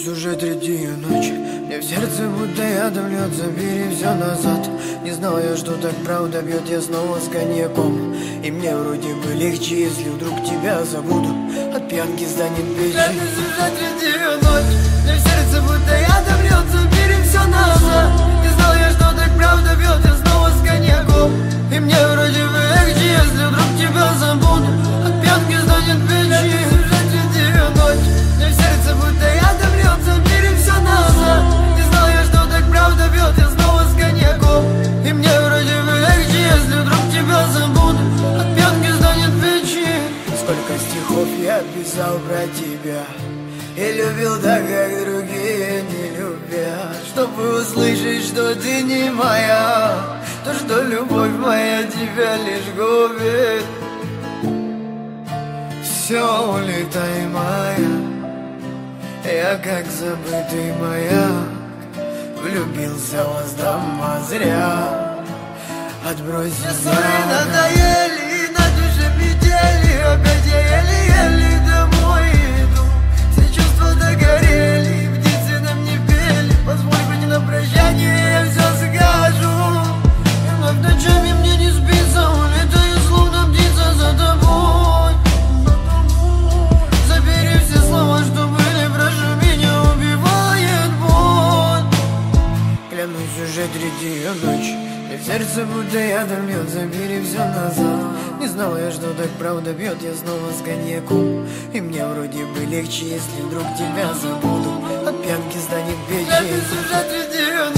Клянусь, уже третью ночь. Мне в сердце будто ядом льет, забери все назад. Не знал я, что так правда бьет, я снова с коньяком. И мне вроде бы легче, если вдруг тебя забуду. От пьянки станет печень. Клянусь, уже третью ночь. Мне в сердце будто ядом льет, забери все назад. Не знал я, что так правда бьет, я снова с коньяком. И мне вроде бы легче, если вдруг тебя забуду. От пьянки станет печень. Уже третью ночь. Мне в сердце будто ядом льет, забери все назад. Не знал я, что так правда бьет, я снова с коньяком. И мне вроде бы легче, если вдруг тебя забуду. От пьянки станет печень. Сколько стихов я писал про тебя и любил так, как другие не любят. Чтобы услышать, что ты не моя, то, что любовь моя тебя лишь губит. Все, улетай, моя. Я как забытый маяк влюбился в вас дома зря. Отбрось меня. Ссоры надоели, на душе метели. Опять я еле-еле домой иду. Все чувства догорели, птицы нам не пели. Позволь быть на прощание, я все скажу. И вновь ночами мне не спится, улетаю словно птица за тобой. Забери все слова, что были, прошу, меня убивает боль. Клянусь, уже третью ночь. И в сердце будто ядом льет, забери все назад. Не знал я, что так правда бьет, я снова с коньяком. И мне вроде бы легче, если вдруг тебя забуду. От пьянки станет печень. Клянусь, уже третью